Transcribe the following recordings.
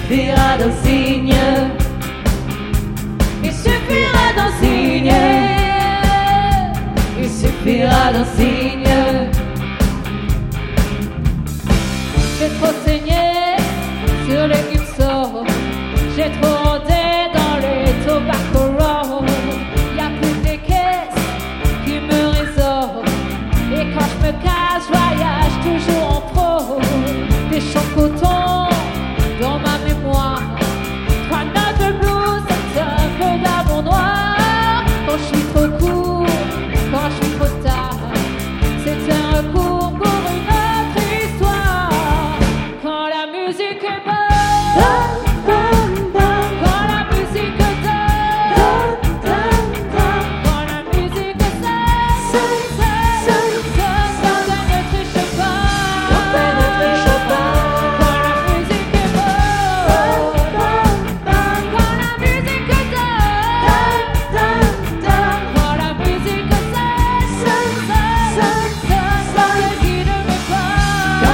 suffira d'un signe. Il suffira d'un signe. Il suffira d'un signe. J'ai trop saigné sur les Gibson. J'ai trop rôdé dans les Tobacco Road. Y'a plus que les caisses qui me résolvent. Et quand je me casse, je voyage toujours en pro. Des champs de coton dans ma mémoire. 3 notes de blues, c'est un peu d'amour noir. Quand je suis trop court, quand je suis trop tard, c'est un recours pour une autre histoire. Quand la musique est bonne, quand la musique donne, quand la musique sonne, quand elle ne triche pas, quand la musique est bonne, quand la musique donne, quand la musique sonne, quand elle guide mes pas,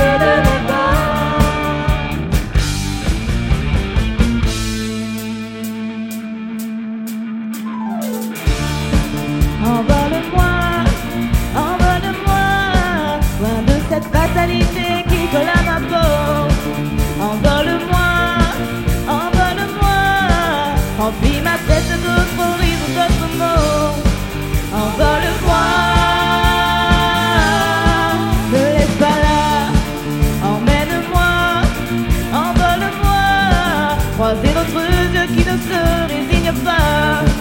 Envole-moi, envole-moi, loin de cette fatalité qui colle à ma peau. Envole-moi, envole-moi, remplis ma tête d'autres rires ou d'autres mots. Envole-moi, ne laisse pas là, emmène-moi, envole-moi, croiser d'autres yeux qui ne se résignent pas.